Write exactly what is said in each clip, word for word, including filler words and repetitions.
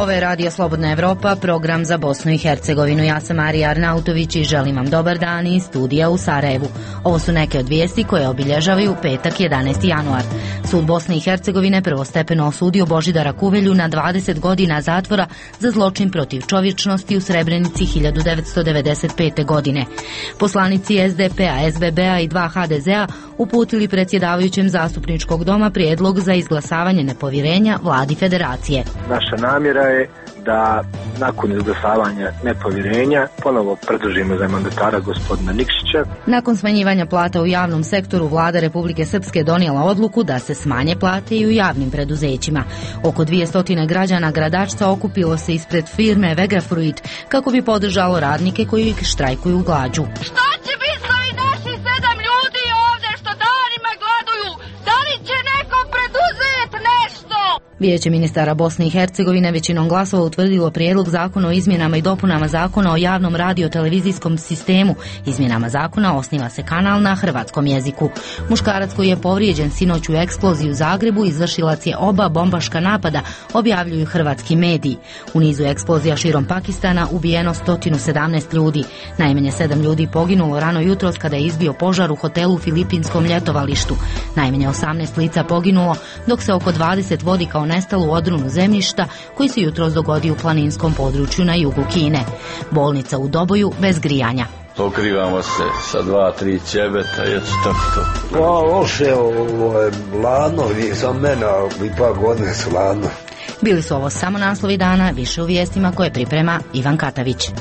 Ovo je Radio Slobodna Evropa, program za Bosnu i Hercegovinu. Ja sam Marija Arnautović i želim vam dobar dan iz studija u Sarajevu. Ovo su neke od vijesti koje obilježavaju petak jedanaesti januar. Sud Bosne i Hercegovine prvostepeno osudio Božidara Kuvelju na dvadeset godina zatvora za zločin protiv čovječnosti u Srebrenici hiljadu devetsto devedeset pete. godine. Poslanici S D P-a, S B B-a i dva H D Z-a uputili predsjedavajućem zastupničkog doma prijedlog za izglasavanje nepovjerenja vladi federacije. Naša namjera je da nakon izglasavanja nepovjerenja ponovo predložimo za mandatara gospodina Nikšića. Nakon smanjivanja plata u javnom sektoru, vlada Republike Srpske donijela odluku da se smanje plate i u javnim preduzećima. Oko dvjesto građana Gradačca okupilo se ispred firme Vegafruit kako bi podržalo radnike koji štrajkuju glađu. Šta će biti sa ovih naših sedam ljudi ovdje što danima gladuju? Da li će neko preduzeti nešto? Vijeće ministara Bosne i Hercegovine većinom glasova utvrdilo prijedlog zakona o izmjenama i dopunama zakona o javnom radio-televizijskom sistemu. Izmjenama zakona osniva se kanal na hrvatskom jeziku. Muškarac koji je povrijeđen sinoć u eksploziji u Zagrebu izvršilac je oba bombaška napada, objavljuju hrvatski mediji. U nizu eksplozija širom Pakistana ubijeno sto sedamnaest ljudi. Najmanje sedam ljudi poginulo rano jutros kada je izbio požar u hotelu u filipinskom ljetovalištu. Najmanje osamnaest lica poginulo, dok se oko dvadeset vodi kao nestalo u odrunu zemljišta koji se jutros dogodio u planinskom području na jugu Kine. Bolnica u Doboju bez grijanja. Pokrivamo se sa dva, tri ćebeta, je tako to. Pa, loše, ovo je ladno, i za mene, ipak godine su ladno. Bili su ovo samo naslovi dana, više u vijestima koje priprema Ivan Katavić.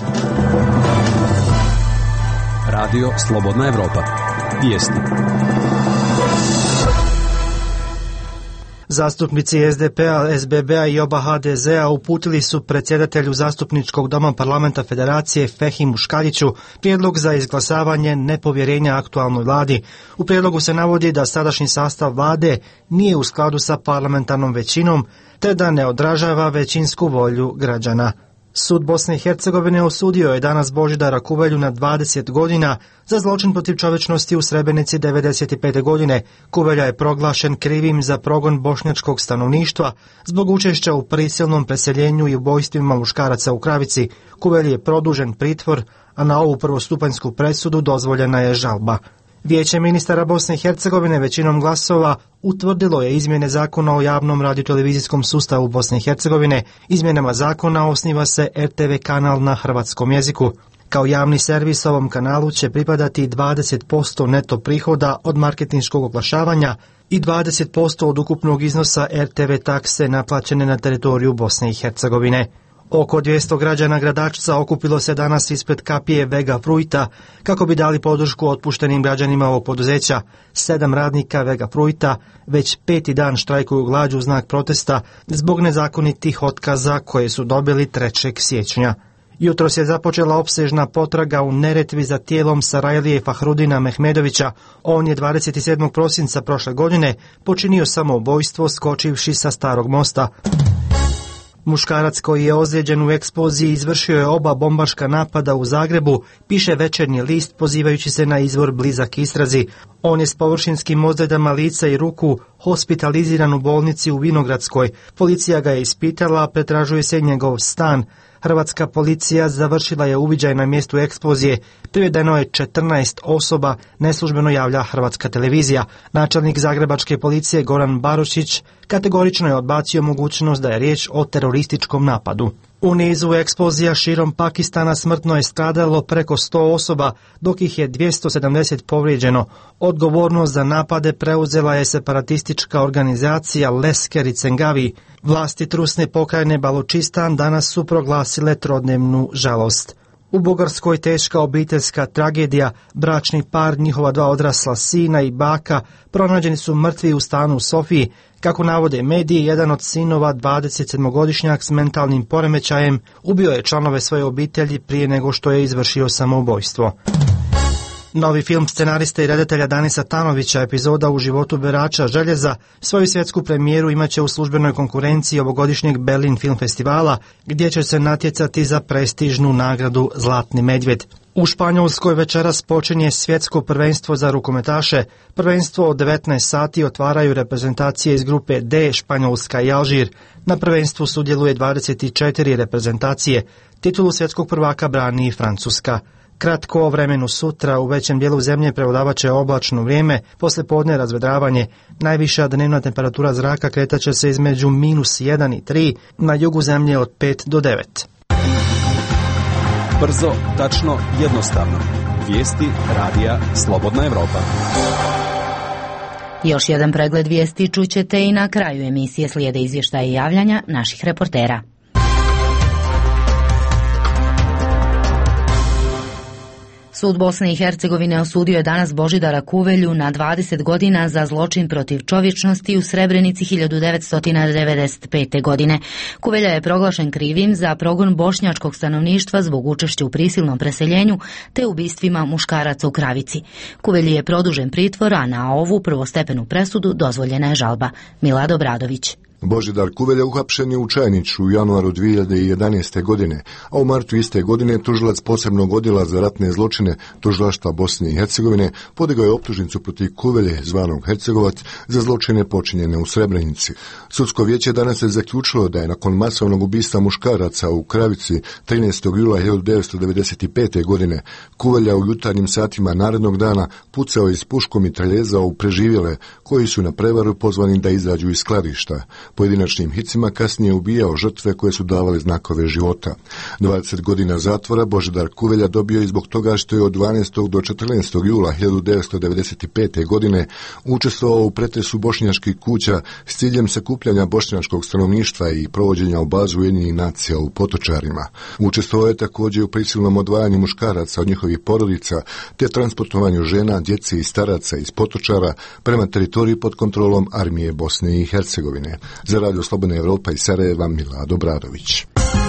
Radio Slobodna Evropa. Vijesti. Zastupnici S D P-a, S B B-a i oba H D Z-a uputili su predsjedatelju zastupničkog doma parlamenta Federacije Fehimu Škaljiću prijedlog za izglasavanje nepovjerenja aktualnoj vladi. U prijedlogu se navodi da sadašnji sastav vlade nije u skladu sa parlamentarnom većinom te da ne odražava većinsku volju građana. Sud Bosne i Hercegovine osudio je danas Božidara Kuvelju na dvadeset godina za zločin protiv čovječnosti u Srebrenici devedeset pete. godine. Kuvelja je proglašen krivim za progon bošnjačkog stanovništva zbog učešća u prisilnom preseljenju i ubojstvima muškaraca u Kravici. Kuvelji je produžen pritvor, a na ovu prvostupanjsku presudu dozvoljena je žalba. Vijeće ministara Bosne i Hercegovine većinom glasova utvrdilo je izmjene zakona o javnom radiotelevizijskom sustavu Bosne i Hercegovine. Izmjenama zakona osniva se R T V kanal na hrvatskom jeziku. Kao javni servis ovom kanalu će pripadati dvadeset posto neto prihoda od marketinškog oglašavanja i dvadeset posto od ukupnog iznosa R T V takse naplaćene na teritoriju Bosne i Hercegovine. Oko dvjesto građana Gradačca okupilo se danas ispred kapije Vegafruita kako bi dali podršku otpuštenim građanima ovog poduzeća. Sedam radnika Vegafruita već peti dan štrajkuju glađu u znak protesta zbog nezakonitih otkaza koje su dobili trećeg siječnja. Jutros je započela opsežna potraga u Neretvi za tijelom Sarajlije Fahrudina Mehmedovića. On je dvadeset sedmog prosinca prošle godine počinio samoubojstvo skočivši sa starog mosta. Muškarac koji je ozlijeđen u eksploziji izvršio je oba bombaška napada u Zagrebu, piše Večernji list pozivajući se na izvor blizak istrazi. On je s površinskim ozljedama lica i ruku hospitaliziran u bolnici u Vinogradskoj. Policija ga je ispitala, pretražuje se njegov stan. Hrvatska policija završila je uviđaj na mjestu eksplozije. Privedeno je četrnaest osoba, neslužbeno javlja Hrvatska televizija. Načelnik zagrebačke policije Goran Barošić kategorično je odbacio mogućnost da je riječ o terorističkom napadu. U nizu eksplozija širom Pakistana smrtno je stradalo preko sto osoba, dok ih je dvjesto sedamdeset povrijeđeno. Odgovornost za napade preuzela je separatistička organizacija Lesker i Cengavi. Vlasti trusne pokrajine Balučistan danas su proglasile trodnevnu žalost. U Bugarskoj teška obiteljska tragedija, bračni par, njihova dva odrasla sina i baka pronađeni su mrtvi u stanu u Sofiji. Kako navode mediji, jedan od sinova, dvadesetsedmogodišnjak s mentalnim poremećajem, ubio je članove svoje obitelji prije nego što je izvršio samoubojstvo. Novi film scenarista i redatelja Danisa Tanovića, epizoda U životu berača željeza, svoju svjetsku premijeru imaće u službenoj konkurenciji ovogodišnjeg Berlin Film Festivala, gdje će se natjecati za prestižnu nagradu Zlatni medvjed. U Španjolskoj večeras počinje svjetsko prvenstvo za rukometaše. Prvenstvo od devetnaest sati otvaraju reprezentacije iz grupe D, Španjolska i Alžir. Na prvenstvu sudjeluje dvadeset četiri reprezentacije. Titulu svjetskog prvaka brani i Francuska. Kratko o vremenu sutra, u većem dijelu zemlje prevladavat će oblačno vrijeme, poslije podne razvedravanje. Najviša dnevna temperatura zraka kretat će se između minus jedan i tri, na jugu zemlje od pet do devet. Brzo, tačno, jednostavno. Vijesti radija Slobodna Evropa. Još jedan pregled vijesti čućete i na kraju emisije, slijede izvještaje i javljanja naših reportera. Sud Bosne i Hercegovine osudio je danas Božidara Kuvelju na dvadeset godina za zločin protiv čovječnosti u Srebrenici hiljadu devetsto devedeset pete. godine. Kuvelja je proglašen krivim za progon bošnjačkog stanovništva zbog učešća u prisilnom preseljenju te ubistvima muškaraca u Kravici. Kuvelji je produžen pritvor, a na ovu prvostepenu presudu dozvoljena je žalba. Milad Obradović. Božidar Kuvelja uhapšen je u Čajniću u januaru dvije hiljade jedanaeste. godine, a u martu iste godine tužilac posebnog odjela za ratne zločine Tužilaštva Bosne i Hercegovine podigao je optužnicu protiv Kuvelje, zvanog Hercegovac, za zločine počinjene u Srebrenici. Sudsko vijeće danas je zaključilo da je nakon masovnog ubistva muškaraca u Kravici trinaestog jula hiljadu devetsto devedeset pete. godine Kuvelja u jutarnjim satima narednog dana pucao iz puškom i mitraljeza u preživjele koji su na prevaru pozvani da izađu iz skladišta. Pojedinačnim hicima kasnije ubijao žrtve koje su davale znakove života. dvadeset godina zatvora Božidar Kuvelja dobio i zbog toga što je od dvanaestog do četrnaestog jula hiljadu devetsto devedeset pete. godine učestvovao u pretresu bošnjačkih kuća s ciljem sakupljanja bošnjačkog stanovništva i provođenja u bazu Ujedinjenih nacija u Potočarima. Učestvovao je također u prisilnom odvajanju muškaraca od njihovih porodica te transportovanju žena, djece i staraca iz Potočara prema teritoriji pod kontrolom armije Bosne i Hercegovine. Za Radio Slobodna Evropa iz Sarajeva, Milad Obradović.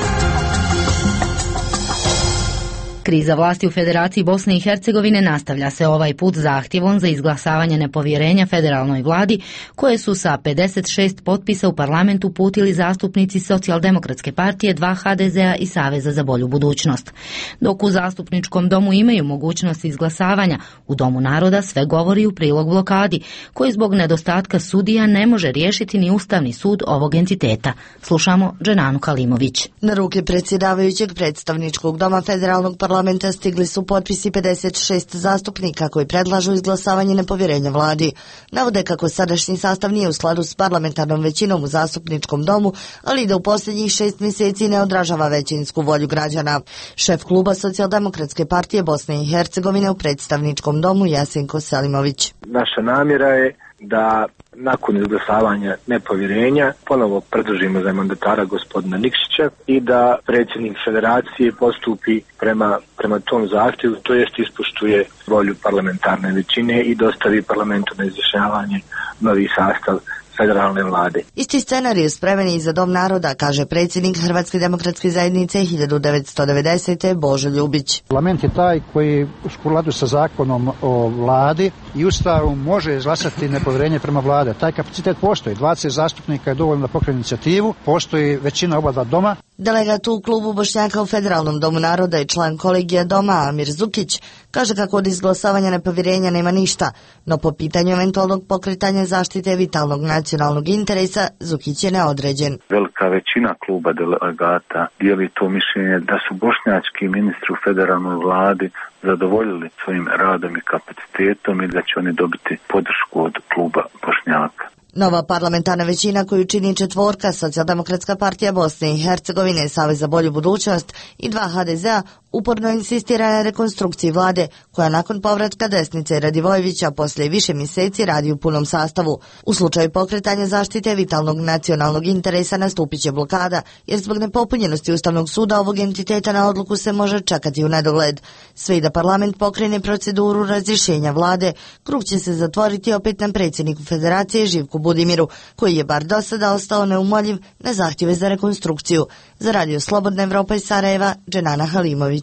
Kriza vlasti u Federaciji Bosne i Hercegovine nastavlja se ovaj put zahtjevom za izglasavanje nepovjerenja federalnoj vladi, koje su sa pedeset šest potpisa u parlamentu uputili zastupnici Socijaldemokratske partije, dva ha de zea i Saveza za bolju budućnost. Dok u zastupničkom domu imaju mogućnost izglasavanja, u Domu naroda sve govori u prilog blokadi, koji zbog nedostatka sudija ne može riješiti ni Ustavni sud ovog entiteta. Slušamo Dženanu Kalimović. Na ruke predsjedavajućeg predstavničkog doma federalnog parlamenta stigli su potpisi pedeset šest zastupnika koji predlažu izglasavanje nepovjerenja vladi. Navode kako sadašnji sastav nije u skladu s parlamentarnom većinom u zastupničkom domu, ali da u posljednjih šest mjeseci ne odražava većinsku volju građana. Šef kluba Socijaldemokratske partije Bosne i Hercegovine u predstavničkom domu Jasenko Selimović. Naša namjera je da nakon izglasavanja nepovjerenja ponovo predložimo za mandatara gospodina Nikšića i da predsjednik federacije postupi prema, prema tom zahtjevu, to jest ispoštuje volju parlamentarne većine i dostavi parlamentu na izjašnjavanje novi sastav federalne vlade. Isti scenarij spreman i za Dom naroda, kaže predsjednik Hrvatske demokratske zajednice hiljadu devetsto devedesete. Božo Ljubić. Parlament je taj koji u skladu sa zakonom o vladi i Ustavom može izglasati nepovjerenje prema vlade. Taj kapacitet postoji. dvadeset zastupnika je dovoljno da pokrene inicijativu, postoji većina oba dva doma. Delegat u klubu Bošnjaka u Federalnom domu naroda i član kolegija doma Amir Zukić kaže kako od izglasavanja nepovjerenja nema ništa, no po pitanju eventualnog pokretanja zaštite vitalnog nacionalnog interesa Zukić je neodređen. Velika većina kluba delegata dijeli to mišljenje da su bošnjački ministri u federalnoj vladi zadovoljili svojim radom i kapacitetom i da će oni dobiti podršku od kluba Bošnjaka. Nova parlamentarna većina koju čini četvorka, Socijaldemokratska partija Bosne i Hercegovine, Savez za bolju budućnost i dva ha de zea, uporno insistira na rekonstrukciji vlade, koja nakon povratka desnice Radivojevića poslije više mjeseci radi u punom sastavu. U slučaju pokretanja zaštite vitalnog nacionalnog interesa nastupit će blokada, jer zbog nepopunjenosti Ustavnog suda ovog entiteta na odluku se može čekati u nedogled. Sve i da parlament pokrene proceduru razrješenja vlade, krug će se zatvoriti opet na predsjedniku federacije Živku Budimiru, koji je bar do sada ostao neumoljiv na zahtjeve za rekonstrukciju. Za Radio Slobodna Evropa iz Sarajeva, Dženana Halimović.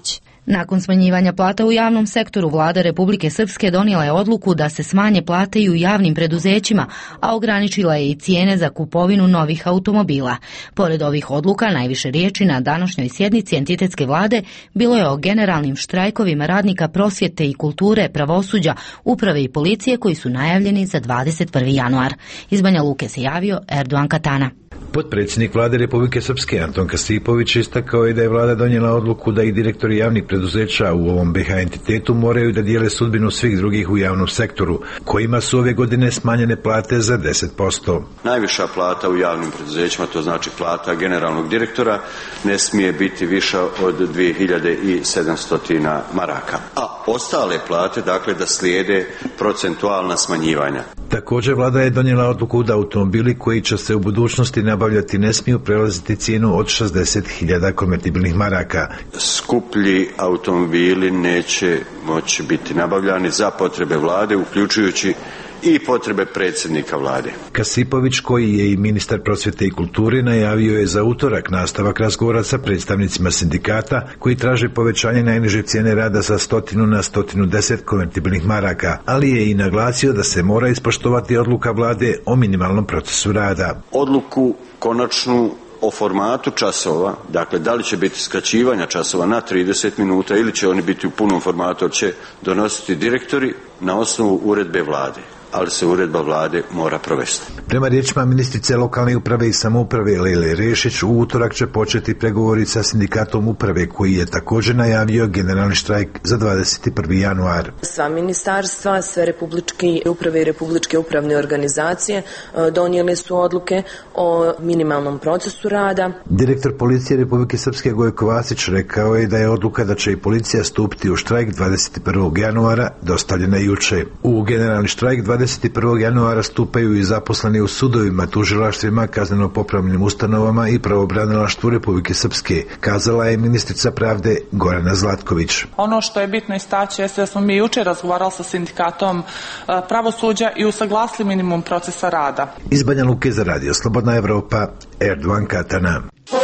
Nakon smanjivanja plata u javnom sektoru, vlada Republike Srpske donijela je odluku da se smanje plate i u javnim preduzećima, a ograničila je i cijene za kupovinu novih automobila. Pored ovih odluka, najviše riječi na današnjoj sjednici entitetske vlade bilo je o generalnim štrajkovima radnika prosvjete i kulture, pravosuđa, uprave i policije koji su najavljeni za dvadeset prvi januar. Iz Banja Luke se javio Erdogan Katana. Potpredsjednik vlade Republike Srpske Anton Kasipović istakao je da je vlada donijela odluku da i direktori javnih preduzeća u ovom B H entitetu moraju da dijele sudbinu svih drugih u javnom sektoru, kojima su ove godine smanjene plate za deset posto. Najviša plata u javnim preduzećima, to znači plata generalnog direktora, ne smije biti viša od dvije hiljade sedamsto maraka. A ostale plate, dakle, da slijede procentualna smanjivanja. Također vlada je donijela odluku da automobili koji će se u budućnosti nabavljati ne smiju prelaziti cijenu od šezdeset hiljada konvertibilnih maraka. Skuplji automobili neće moći biti nabavljani za potrebe vlade, uključujući i potrebe predsjednika vlade. Kasipović, koji je i ministar prosvjete i kulture, najavio je za utorak nastavak razgovora sa predstavnicima sindikata koji traže povećanje najniže cijene rada sa stotinu na stotinu deset konvertibilnih maraka, ali je i naglasio da se mora ispoštovati odluka vlade o minimalnom procesu rada. Odluku konačnu o formatu časova, dakle da li će biti skraćivanja časova na trideset minuta ili će oni biti u punom formatu, će donositi direktori na osnovu uredbe vlade, ali se uredba vlade mora provesti. Prema riječima ministrice lokalne uprave i samouprave Lejle Rešić, u utorak će početi pregovori sa sindikatom uprave, koji je također najavio generalni štrajk za dvadeset prvi januar. Sva ministarstva, sve republičke uprave i republičke upravne organizacije donijeli su odluke o minimalnom procesu rada. Direktor policije Republike Srpske Gojko Vasić rekao je da je odluka da će i policija stupiti u štrajk dvadeset prvog januara dostavljena juče. U generalni štrajk dvadeset prvog januara stupaju i zaposleni u sudovima, tužilaštvima, kazneno-popravnim ustanovama i pravobranilaštvu Republike Srpske, kazala je ministrica pravde Gorana Zlatković. Ono što je bitno istaći je da smo mi jučer razgovarali sa sindikatom pravosuđa i usaglasili minimum procesa rada. Iz Banja Luke za radio Slobodna Evropa, Erdogan Katana.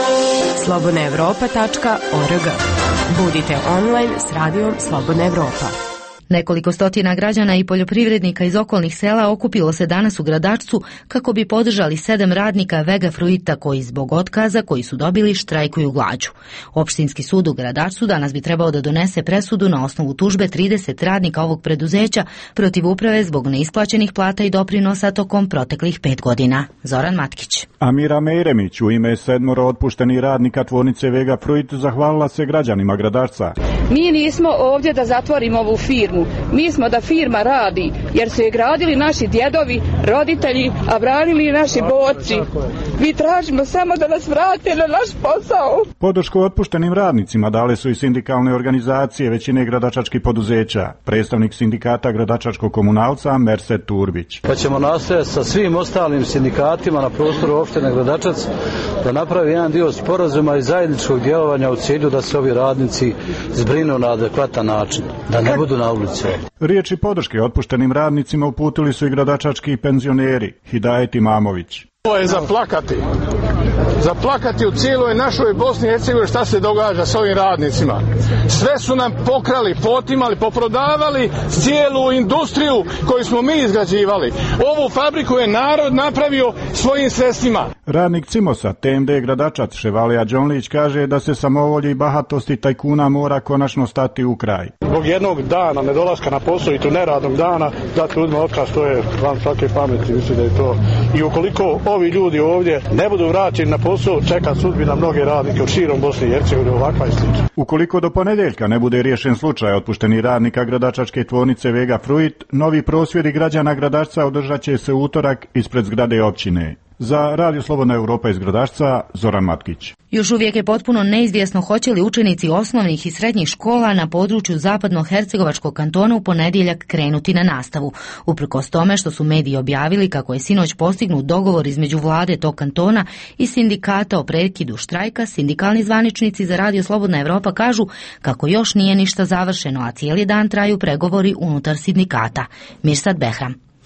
slobodna evropa tačka org. Budite online s radijom Slobodna Evropa. Nekoliko stotina građana i poljoprivrednika iz okolnih sela okupilo se danas u Gradačcu kako bi podržali sedam radnika Vega Fruita koji zbog otkaza koji su dobili štrajkuju glađu. Opštinski sud u Gradačcu danas bi trebao da donese presudu na osnovu tužbe trideset radnika ovog preduzeća protiv uprave zbog neisplaćenih plata i doprinosa tokom proteklih pet godina. Zoran Matkić. Amira Mejremić u ime sedmoro otpuštenih radnika tvornice Vega Fruit zahvalila se građanima Gradačca. Mi nismo ovdje da zatvorimo ovu firmu. Mi smo da firma radi, jer su je gradili naši djedovi, roditelji, a branili naši borci. Mi tražimo samo da nas vrate na naš posao. Podršku otpuštenim radnicima dale su i sindikalne organizacije većine gradačačkih poduzeća. Predstavnik sindikata gradačačkog komunalca Merset Turbić. Pa ćemo nastojati sa svim ostalim sindikatima na prostoru opštine Gradačac da napravi jedan dio sporazuma i zajedničkog djelovanja u cilju da se ovi radnici zbrinu na adekvatan način, da ne budu na ulici. Riječi podrške otpuštenim radnicima uputili su i gradačački penzioneri. Hidajet Imamović. Ovo je zaplakati. Zaplakati u cijeloj našoj Bosni i Hercegovini šta se događa s ovim radnicima. Sve su nam pokrali, potimali, poprodavali cijelu industriju koju smo mi izgrađivali. Ovu fabriku je narod napravio svojim sredstvima. Radnik Cimosa, T M D Gradačac, Ševalija Đonlić, kaže da se samovolji i bahatosti tajkuna mora konačno stati u kraj. Zbog jednog dana nedolaska na posao i tu neradnog dana dati ljudima otkaz, to je van svake pameti, mislim da je to. I ukoliko ovi ljudi ovdje ne budu vraćeni na posao, čeka sudbina mnoge radnike u širom Bosne i Hercegovine, ovakva i slična. Ukoliko do ponedjeljka ne bude riješen slučaj otpuštenih radnika gradačačke tvornice Vega Fruit, novi prosvjedi građana Gradačca održat će se utorak ispred zgrade općine. Za Radio Slobodna Evropa iz Gradačca, Zoran Matkić. Još uvijek je potpuno neizvjesno hoće li učenici osnovnih i srednjih škola na području zapadno-hercegovačkog kantona u ponedjeljak krenuti na nastavu. Uprkos tome što su mediji objavili kako je sinoć postignut dogovor između vlade tog kantona i sindikata o prekidu štrajka, sindikalni zvaničnici za Radio Slobodna Evropa kažu kako još nije ništa završeno, a cijeli dan traju pregovori unutar sindikata. Mirsad Behram.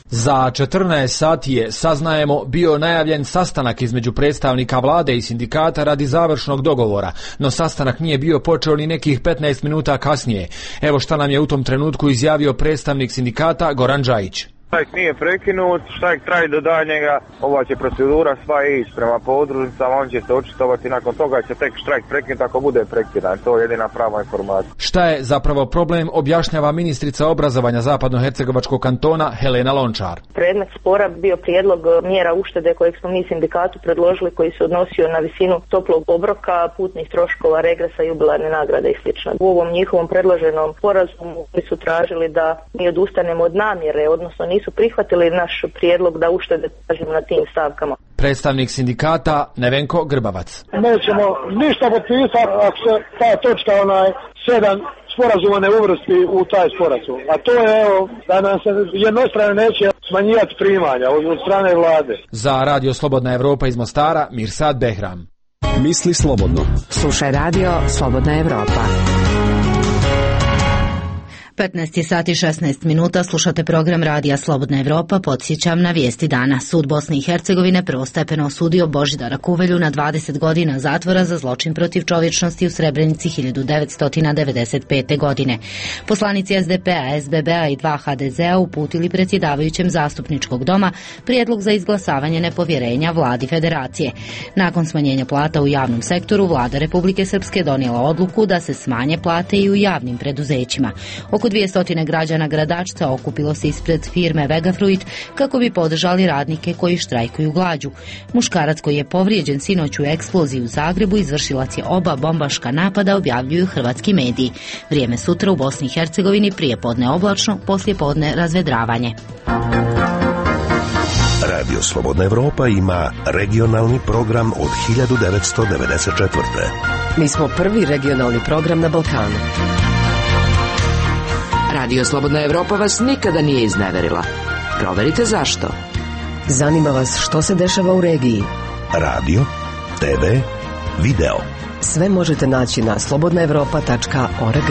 Za četrnaest sati je, saznajemo, bio najavljen sastanak između predstavnika vlade i sindikata radi završnog dogovora, no sastanak nije bio počeo ni nekih petnaest minuta kasnije. Evo šta nam je u tom trenutku izjavio predstavnik sindikata Goran Đajić. Štrajk nije prekinut, štrajk traje do daljnjega, ova će procedura sva ići prema podružnicama, on će se očitovati, nakon toga će tek štrajk prekinuti ako bude prekidan, to je jedina prava informacija. Šta je zapravo problem, objašnjava ministrica obrazovanja Zapadnohercegovačkog kantona Helena Lončar. Predmet spora bio prijedlog mjera uštede kojeg smo mi sindikatu predložili, koji se odnosio na visinu toplog obroka, putnih troškova, regresa, jubilarne nagrade i sl. U ovom njihovom predloženom sporazumu su tražili da mi odustanemo od namjere, odnosno nisu prihvatili naš prijedlog da uštede tražimo na tim stavkama. Predstavnik sindikata Nevenko Grbavac. Nećemo ništa potpisati ako se ta točka onaj sedam sporazuma ne uvrsti u taj sporazum. A to je evo da nam se jednostrano neće smanjivati primanja od strane vlade. Za Radio Slobodna Evropa iz Mostara, Mirsad Behram. Misli slobodno. Slušaj Radio Slobodna Evropa. petnaest sati i šesnaest minuta, slušate program Radija Slobodna Evropa. Podsjećam na vijesti dana. Sud Bosne i Hercegovine prvostepeno osudio Božidara Kuvelju na dvadeset godina zatvora za zločin protiv čovječnosti u Srebrenici hiljadu devetsto devedeset pete. godine. Poslanici S D P-a, S B B-a i dva H D Z-a uputili predsjedavajućem zastupničkog doma prijedlog za izglasavanje nepovjerenja vladi federacije. Nakon smanjenja plata u javnom sektoru, vlada Republike Srpske donijela odluku da se smanje plate i u javnim preduzećima. Oko dvjesto građana Gradačca okupilo se ispred firme Vegafruit kako bi podržali radnike koji štrajkuju glađu. Muškarac koji je povrijeđen sinoć u eksploziji u Zagrebu izvršilac je oba bombaška napada, objavljuju hrvatski mediji. Vrijeme sutra u Bosni i Hercegovini prijepodne oblačno, poslijepodne razvedravanje. Radio Slobodna Evropa ima regionalni program od hiljadu devetsto devedeset četvrte. Mi smo prvi regionalni program na Balkanu. Radio Slobodna Evropa vas nikada nije izneverila. Proverite zašto. Zanima vas što se dešava u regiji. Radio, te ve, video. Sve možete naći na slobodna evropa tačka org.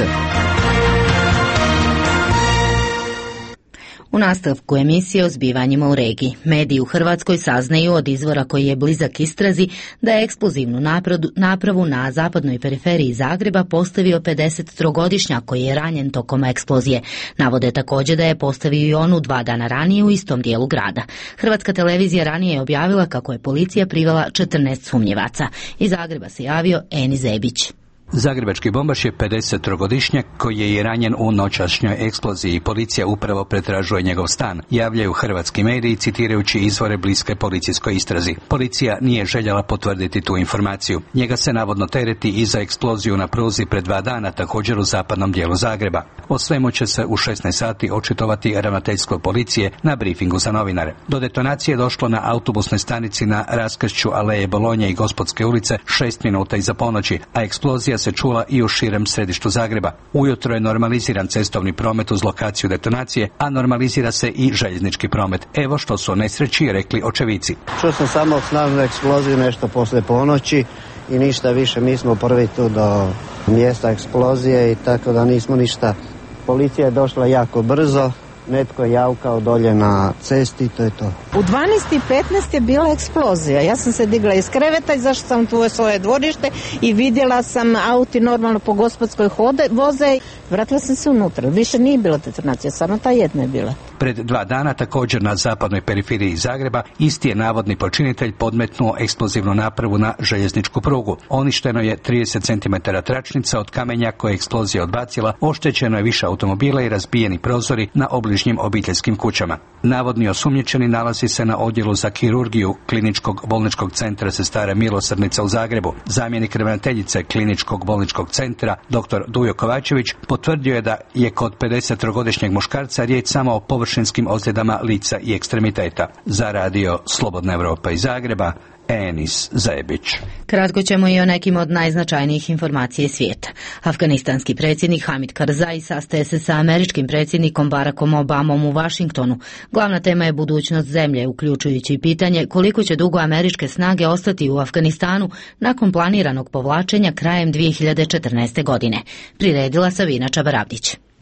U nastavku emisije o zbivanjima u regiji. Mediji u Hrvatskoj saznaju od izvora koji je blizak istrazi da je eksplozivnu napravu na zapadnoj periferiji Zagreba postavio pedesettrogodišnjak koji je ranjen tokom eksplozije. Navode također da je postavio i onu dva dana ranije u istom dijelu grada. Hrvatska televizija ranije je objavila kako je policija privela četrnaest sumnjivaca. Iz Zagreba se javio Eni Zebić. Zagrebački bombaš je pedesettrogodišnjak koji je i ranjen u noćašnjoj eksploziji. Policija upravo pretražuje njegov stan, javljaju hrvatski mediji citirajući izvore bliske policijskoj istrazi. Policija nije željela potvrditi tu informaciju. Njega se navodno tereti i za eksploziju na pruzi pred dva dana, također u zapadnom dijelu Zagreba. O svemu će se u šesnaest sati očitovati ravnateljstvo policije na brifingu za novinare. Do detonacije je došlo na autobusnoj stanici na raskršću Aleje Bolonje i Gospodske ulice šest minuta iza ponoći, a eksplozija se čula i u širem središtu Zagreba. Ujutro je normaliziran cestovni promet uz lokaciju detonacije, a normalizira se i željeznički promet. Evo što su o nesreći rekli očevici. Čuo sam samo snažnu eksploziju nešto poslije ponoći i ništa više. Mi smo prvi tu do mjesta eksplozije i tako da nismo ništa. Policija je došla jako brzo. Netko je javkao dolje na cesti, to je to. U dvanaest i petnaest je bila eksplozija. Ja sam se digla iz kreveta i zašla sam tu u svoje dvorište i vidjela sam auti normalno po Gospodskoj hode, voze. Vratila sam se unutra. Više nije bila detonacija, samo ta jedna je bila. Pred dva dana također na zapadnoj periferiji Zagreba isti je navodni počinitelj podmetnuo eksplozivnu napravu na željezničku prugu. Uništeno je trideset centimetara tračnica od kamenja koje je eksplozija odbacila, oštećeno je više automobila i razbijeni prozori na obližnjim obiteljskim kućama. Navodni osumnjičeni nalazi se na odjelu za kirurgiju Kliničkog bolničkog centra Sestara Milosrdnica u Zagrebu. Zamjenik ravnateljice Kliničkog bolničkog centra dr. Dujo Kovačević potvrdio je da je kod pedesettrogodišnjeg muškarca riječ samo o površinskim ozljedama lica i ekstremiteta. Za Radio Slobodna Evropa iz Zagreba, Enis Zebić. Kratko ćemo i o nekim od najznačajnijih informacija iz svijeta. Afganistanski predsjednik Hamid Karzai sastaje se sa američkim predsjednikom Barackom Obamom u Washingtonu. Glavna tema je budućnost zemlje, uključujući i pitanje koliko će dugo američke snage ostati u Afganistanu nakon planiranog povlačenja krajem dvije hiljade četrnaeste. godine. Priredila Savina Čabaravdić.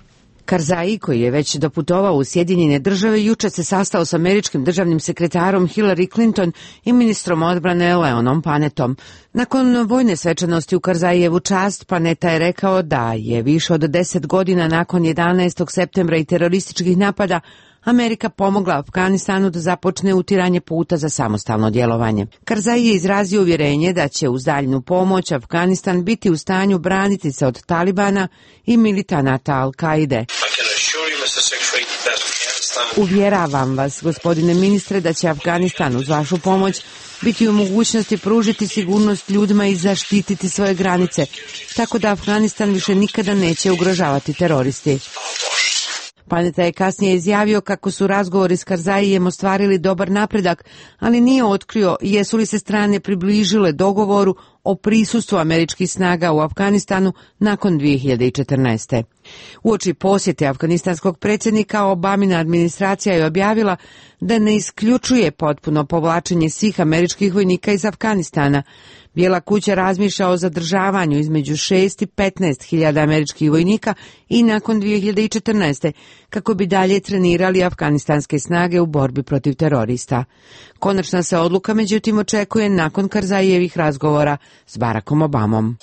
Karzai, koji je već doputovao u Sjedinjene države, juče se sastao s američkim državnim sekretarom Hillary Clinton i ministrom odbrane Leonom Panetom. Nakon vojne svečanosti u Karzaijevu čast, Paneta je rekao da je više od deset godina nakon jedanaestog septembra i terorističkih napada Amerika pomogla Afganistanu da započne utiranje puta za samostalno djelovanje. Karzai je izrazio uvjerenje da će uz daljnju pomoć Afganistan biti u stanju braniti se od Talibana i militanata Al-Kaide. Uvjeravam vas, gospodine ministre, da će Afganistan uz vašu pomoć biti u mogućnosti pružiti sigurnost ljudima i zaštititi svoje granice, tako da Afganistan više nikada neće ugrožavati teroristi. Paneta je kasnije izjavio kako su razgovori s Karzaijem ostvarili dobar napredak, ali nije otkrio jesu li se strane približile dogovoru o prisustvu američkih snaga u Afganistanu nakon dvije hiljade četrnaeste. Uoči posjete afganistanskog predsjednika, Obamina administracija je objavila da ne isključuje potpuno povlačenje svih američkih vojnika iz Afganistana. Bijela kuća razmišlja o zadržavanju između šest i petnaest hiljada američkih vojnika i nakon dvije hiljade četrnaeste kako bi dalje trenirali afganistanske snage u borbi protiv terorista. Konačna se odluka međutim očekuje nakon Karzaievih razgovora s Barackom Obamom.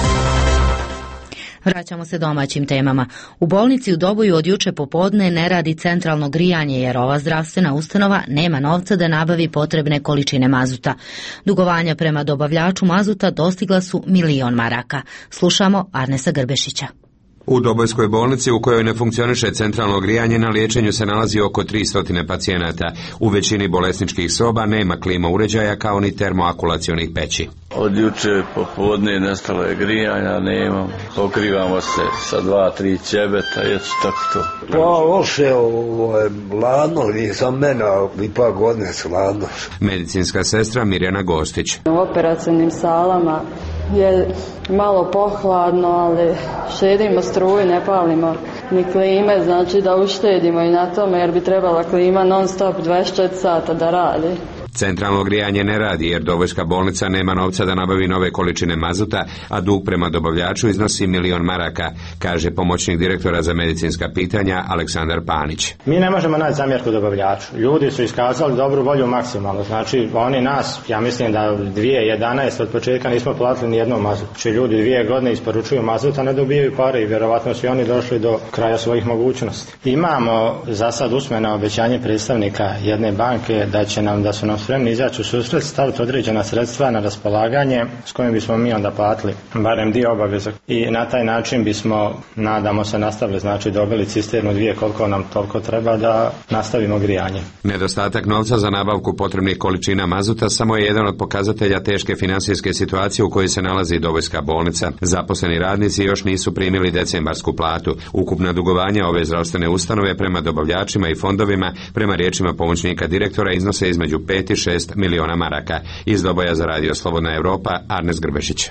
Vraćamo se domaćim temama. U bolnici u Doboju od juče popodne ne radi centralno grijanje jer ova zdravstvena ustanova nema novca da nabavi potrebne količine mazuta. Dugovanja prema dobavljaču mazuta dostigla su milion maraka. Slušamo Arnesa Grbešića. U Dobojskoj bolnici, u kojoj ne funkcioniše centralno grijanje, na liječenju se nalazi oko tristo pacijenata. U većini bolesničkih soba nema klima uređaja kao ni termoakulacionih peći. Od juče popodne nestalo je grijanja, nema. Pokrivamo se sa dva, tri ćebeta, jesu tako to. Pa loše, ovo je ladno, nisam mene, ipak godine su ladno. Medicinska sestra Mirjana Gostić. U operacijnim salama je malo pohladno, ali štedimo struju, ne palimo ni klime, znači da uštedimo i na tome, jer bi trebala klima non stop dvadeset četiri sata da radi. Centralno grijanje ne radi jer Dobojska bolnica nema novca da nabavi nove količine mazuta, a dug prema dobavljaču iznosi milion maraka, kaže pomoćnik direktora za medicinska pitanja Aleksandar Panić. Mi ne možemo naći zamjerku dobavljaču. Ljudi su iskazali dobru volju maksimalno. Znači oni nas, ja mislim da dvije hiljade jedanaeste od početka nismo platili ni jednom mazutu. Znači ljudi dvije godine isporučuju mazut, a ne dobijaju pare i vjerovatno su oni došli do kraja svojih mogućnosti. Imamo za sad usmeno obećanje predstavnika jedne banke da će nam, da su nam spremni izaći u susret, staviti određena sredstva na raspolaganje s kojim bismo mi onda platili barem dio obaveza i na taj način bismo, nadamo se, nastavili, znači dobili cisternu dvije koliko nam toliko treba da nastavimo grijanje. Nedostatak novca za nabavku potrebnih količina mazuta samo je jedan od pokazatelja teške financijske situacije u kojoj se nalazi Dobojska bolnica. Zaposleni radnici još nisu primili decembarsku platu. Ukupna dugovanja ove zdravstvene ustanove prema dobavljačima i fondovima, prema riječima pomoćnika direktora, iznose između pet i šest miliona maraka. Iz Doboja za Radio Slobodna Europa, Arnes Grbešić.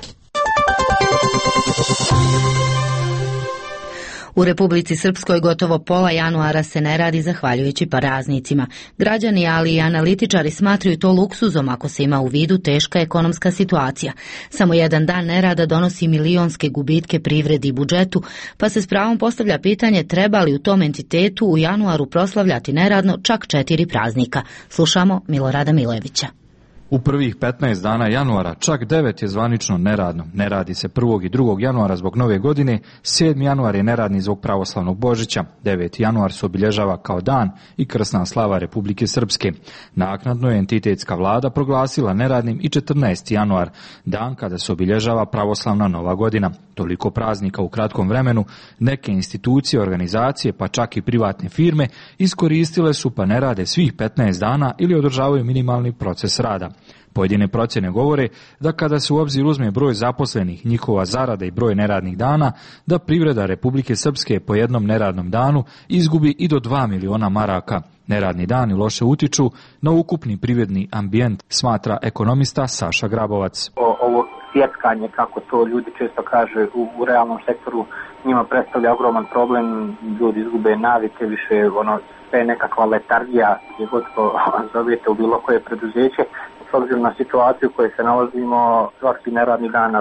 U Republici Srpskoj gotovo pola januara se ne radi zahvaljujući praznicima. Građani, ali i analitičari smatraju to luksuzom ako se ima u vidu teška ekonomska situacija. Samo jedan dan nerada donosi milionske gubitke privredi i budžetu, pa se s pravom postavlja pitanje treba li u tom entitetu u januaru proslavljati neradno čak četiri praznika. Slušamo Milorada Milojevića. U prvih petnaest dana januara čak devet je zvanično neradno. Ne radi se prvog i drugog januara zbog nove godine, sedmi januar je neradni zbog pravoslavnog Božića, deveti januar se obilježava kao dan i krsna slava Republike Srpske. Naknadno je entitetska vlada proglasila neradnim i četrnaesti januar, dan kada se obilježava pravoslavna nova godina. Toliko praznika u kratkom vremenu, neke institucije, organizacije, pa čak i privatne firme iskoristile su pa ne rade svih petnaest dana ili održavaju minimalni proces rada. Pojedine procjene govore da kada se u obzir uzme broj zaposlenih, njihova zarada i broj neradnih dana, da privreda Republike Srpske po jednom neradnom danu izgubi i do dva miliona maraka. Neradni dani loše utiču na ukupni privredni ambijent, smatra ekonomista Saša Grabovac. Ovo sjeckanje, kako to ljudi često kaže u, u realnom sektoru, njima predstavlja ogroman problem, ljudi izgube navike, više ono, sve nekakva letargija, gdje god to zovete u bilo koje preduzeće. S obzirom na situaciju u kojoj se nalazimo, svaki neradni dan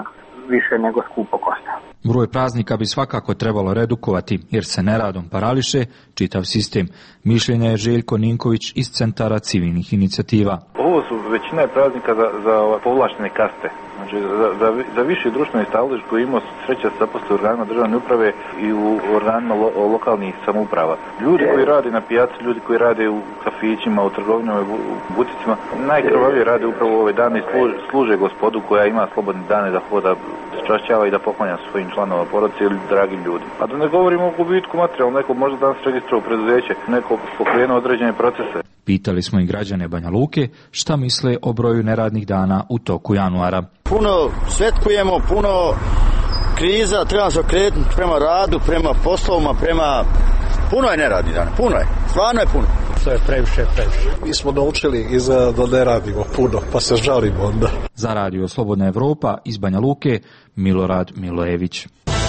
više nego skupo košta. Broj praznika bi svakako trebalo redukovati, jer se neradom parališe čitav sistem. Mišljenja je Željko Ninković iz Centara civilnih inicijativa. Ovo su većina je praznika za, za povlaštene kaste. Znači, za, za, za viši društveni stalež koji ima sreća se zaposle u organima državne uprave i u organima lo, lokalnih samouprava. Ljudi koji rade na pijaci, ljudi koji rade u kafićima, u trgovinama, u buticima, najkrvavije rade upravo ove dane i služe, služe gospodu koja ima slobodne dane da hoda, čašćava i da poklanja svojim članova porodice ili dragim ljudima. A da ne govorimo o gubitku materijalno, neko možda danas registruje preduzeće, neko pokrenuo određene procese. Pitali smo i građane Banja Luke šta misle o broju neradnih dana u toku januara. Puno svetkujemo, puno kriza, treba se okrenuti prema radu, prema poslovima, prema... Puno je neradnih dana, puno je, stvarno je puno. To je previše, previše. Mi smo naučili i za da ne radimo puno, pa se žalimo onda. Za radio Slobodna Evropa iz Banja Luke, Milorad Milojević.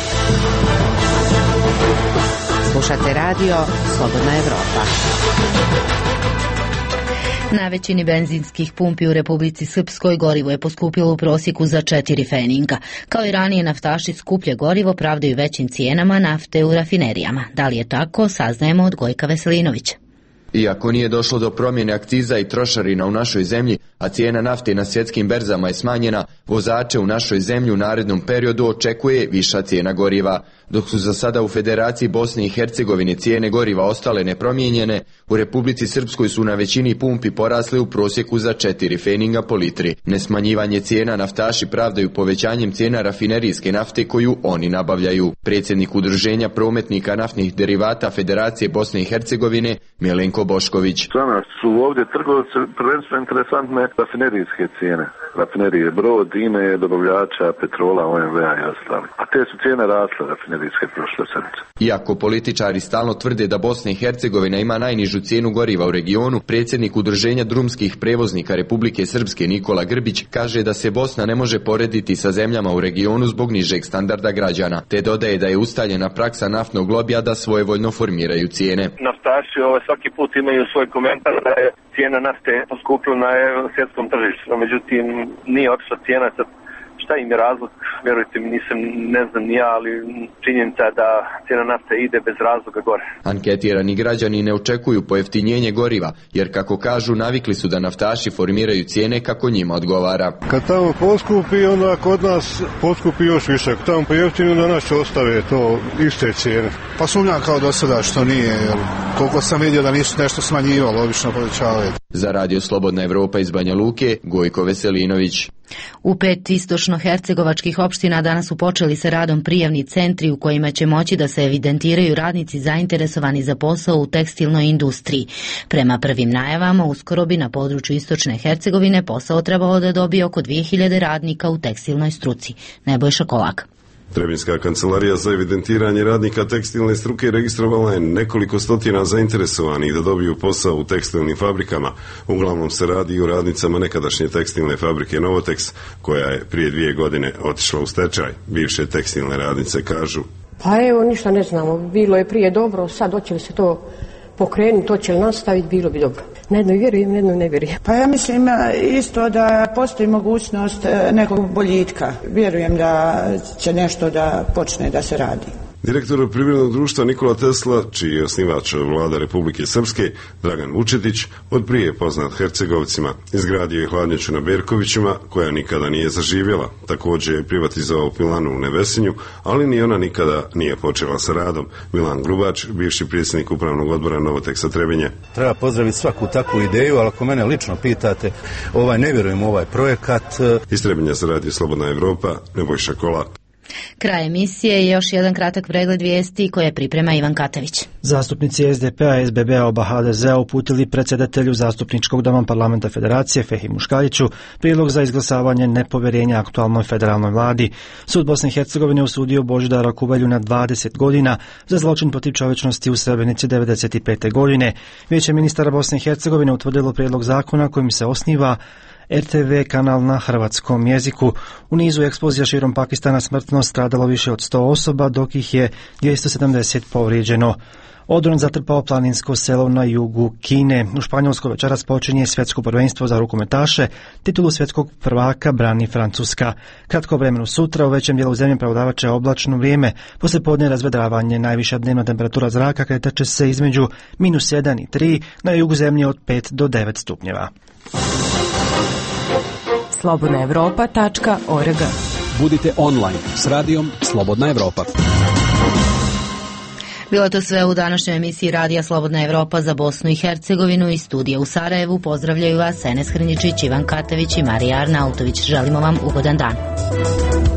Slušate radio Slobodna Evropa. Na većini benzinskih pumpi u Republici Srpskoj gorivo je poskupilo u prosjeku za četiri feninga. Kao i ranije, naftaši skuplje gorivo pravdaju većim cijenama nafte u rafinerijama. Da li je tako, saznajemo od Gojka Veselinovića. Iako nije došlo do promjene akciza i trošarina u našoj zemlji, a cijena nafte na svjetskim berzama je smanjena, vozače u našoj zemlji u narednom periodu očekuje viša cijena goriva. Dok su za sada u Federaciji Bosne i Hercegovine cijene goriva ostale nepromijenjene, u Republici Srpskoj su na većini pumpi porasle u prosjeku za četiri feninga po litri. Nesmanjivanje cijena naftaši pravdaju povećanjem cijena rafinerijske nafte koju oni nabavljaju. Predsjednik Udruženja prometnika naftnih derivata Federacije Bosne i Hercegovine Milenko Bošković. Za nas su ovdje trgovci prvenstveno interesantne rafinerijske cijene. Rafinerije Brod, I N E, dobavljača, petrola, O M V-a i ostali. A te su cijene rasle rafinerijske prošle sedmice. Iako političari stalno tvrde da Bosna i Hercegovina ima najnižu cijenu goriva u regionu, predsjednik Udruženja drumskih prevoznika Republike Srpske Nikola Grbić kaže da se Bosna ne može porediti sa zemljama u regionu zbog nižeg standarda građana, te dodaje da je ustaljena praksa naftnog lobija da svojevoljno formiraju cijene. Naftaši ovaj, svaki put imaju svoj komentar da je cijena nafte poskupila na svjetskom tržištu, no, međutim nije otišla cijena. Sad, šta im je razlog, vjerujte mi, nisam, ne znam ni ja, ali činjenica je da cijena nafte ide bez razloga gore. Anketirani građani ne očekuju pojeftinjenje goriva, jer kako kažu navikli su da naftaši formiraju cijene kako njima odgovara. Kad tamo poskupi, onda kod nas poskupi još više. Kad tamo pojeftini, onda nas će ostave to iste cijene. Pa sumnjam kao do sada što nije, jer koliko sam vidio da nisu nešto smanjivalo, obično povećavaju. Za radio Slobodna Evropa iz Banja Luke, Gojko Veselinović. U pet istočno-hercegovačkih opština danas su počeli sa radom prijavni centri u kojima će moći da se evidentiraju radnici zainteresovani za posao u tekstilnoj industriji. Prema prvim najavama, uskoro bi na području istočne Hercegovine posao trebalo da dobije oko dvije hiljade radnika u tekstilnoj struci. Nebojša Kolak. Trebinska kancelarija za evidentiranje radnika tekstilne struke registrovala je nekoliko stotina zainteresovanih da dobiju posao u tekstilnim fabrikama. Uglavnom se radi o radnicama nekadašnje tekstilne fabrike Novoteks, koja je prije dvije godine otišla u stečaj. Bivše tekstilne radnice kažu: Pa evo, ništa ne znamo. Bilo je prije dobro, sad hoće li se to pokrenuti, to će li nastaviti, bilo bi dobro. Na jedno vjerujem, na jedno ne vjerujem. Pa ja mislim isto da postoji mogućnost nekog boljitka. Vjerujem da će nešto da počne da se radi. Direktor privrednog društva Nikola Tesla, čiji je osnivač vlada Republike Srpske, Dragan Vučetić, od prije poznat Hercegovcima, izgradio je hladnjaču na Berkovićima, koja nikada nije zaživjela. Također je privatizovao pilanu u Nevesinju, ali ni ona nikada nije počela sa radom. Milan Grubač, bivši predsjednik upravnog odbora Novoteksa Trebinje. Treba pozdraviti svaku takvu ideju, ali ako mene lično pitate, ovaj, ne vjerujem u ovaj projekat. Iz Trebinja se radi Slobodna Evropa, Nebojša Kolak. Kraj emisije je još jedan kratak pregled vijesti koje priprema Ivan Katević. Zastupnici S D P-a, S B B-a oba H D Z-a uputili predsjedatelju zastupničkog doma parlamenta Federacije Fehimu Škaljiću prijedlog za izglasavanje nepovjerenja aktualnoj federalnoj vladi. Sud Bosne i Hercegovine osudio Božidara Kubalju na dvadeset godina za zločin protiv čovječnosti u Srebrenici devedeset pete godine. Vijeće ministara Bosne i Hercegovine utvrdilo prijedlog zakona kojim se osniva R T V kanal na hrvatskom jeziku. U nizu eksplozija širom Pakistana smrtno stradalo više od sto osoba, dok ih je dvjesto sedamdeset povrijeđeno. Odron zatrpao planinsko selo na jugu Kine. U Španjolskoj večeras počinje svjetsko prvenstvo za rukometaše. Titulu svjetskog prvaka brani Francuska. Kratko vremenu sutra u većem dijelu zemlje prevladavat će oblačno vrijeme. Poslije podne razvedravanje. Najviša dnevna temperatura zraka kretat će se između minus jedan i tri, na jugu zemlje od pet do devet stupnjeva. slobodna europa tačka org. Budite online s radijom Slobodna Evropa. Bilo to sve u današnjoj emisiji Radija Slobodna Evropa za Bosnu i Hercegovinu. Iz studija u Sarajevu pozdravljaju vas Enes Hrničić, Ivan Katević i Marija Arnautović. Želimo vam ugodan dan.